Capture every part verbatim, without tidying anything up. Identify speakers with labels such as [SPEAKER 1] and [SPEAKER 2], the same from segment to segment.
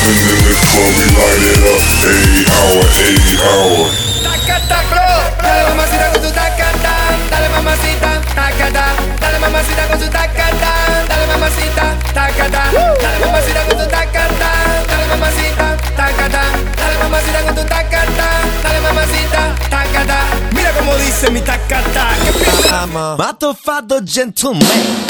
[SPEAKER 1] in the club, we light it up. Every hour, every hour.
[SPEAKER 2] Tacata, dale mamacita con tu tacata, dale mamacita, tacata, dale mamacita con tu tacata, dale mamacita, tacata, dale mamacita con tu tacata, dale mamacita, tacata, dale mamacita con tu tacata, dale mamacita, tacata. Mira como dice mi tacata, que piensa.
[SPEAKER 3] I'm a motherfucker gentleman.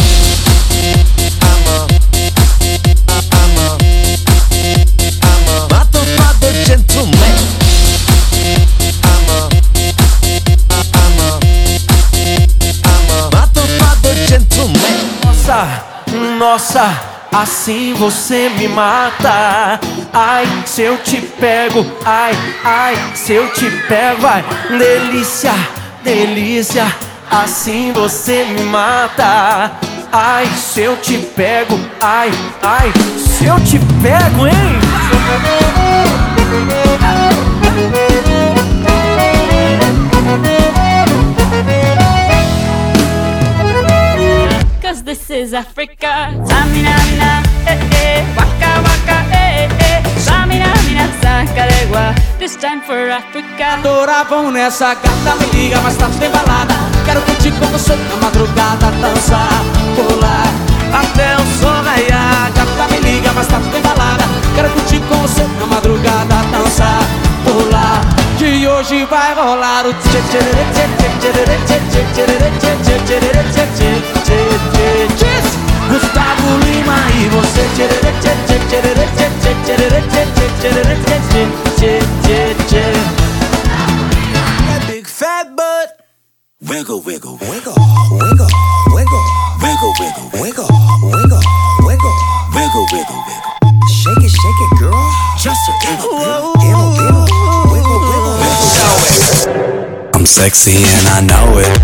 [SPEAKER 3] I'm a, I'm a, I'm a motherfucker gentleman. I'm a, I'm a, I'm a motherfucker gentleman.
[SPEAKER 4] Nossa, nossa, assim você me mata. Ai, se eu te pego, ai, ai, se eu te pego, vai. Delícia, delícia, assim você me mata. Ai, se eu te pego, ai, ai, se eu te pego, hein?
[SPEAKER 5] Cause this is Africa. Samina, mina, eh, eh, waka, waka, eh, eh. Samina, mina, saca legua. This time for Africa.
[SPEAKER 6] Adoravam nessa gata, me liga, mais tarde tem balada. Quero curtir com você na madrugada, dançar, pular até o sol raiar. Gata, me liga, mais tarde tem balada. Quero curtir com você na madrugada, dançar, pular. Que hoje vai rolar o tchê tchê tchê tchê tchê tchê tchê tchê tchê tchê tchê tchê tchê. Gustavo Lima e você tchê tchê tchê tchê tchê tchê tchê tchê tchê tchê tchê.
[SPEAKER 3] That big fat butt.
[SPEAKER 7] Wiggle, wiggle,
[SPEAKER 3] Wiggle, wiggle, wiggle,
[SPEAKER 7] wiggle, wiggle,
[SPEAKER 3] wiggle, wiggle, wiggle.
[SPEAKER 7] wiggle, wiggle, wiggle.
[SPEAKER 3] Shake it, shake it, girl.
[SPEAKER 7] Just a little
[SPEAKER 3] Wiggle, wiggle, wiggle, wiggle.
[SPEAKER 7] I'm sexy and I know it.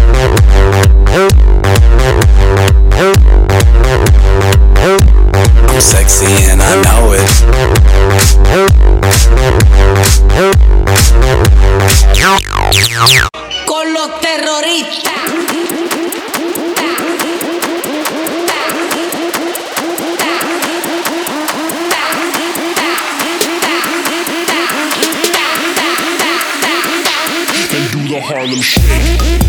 [SPEAKER 7] I'm sexy and I know it.
[SPEAKER 8] Con los terroristas.
[SPEAKER 1] And do the Harlem Shake.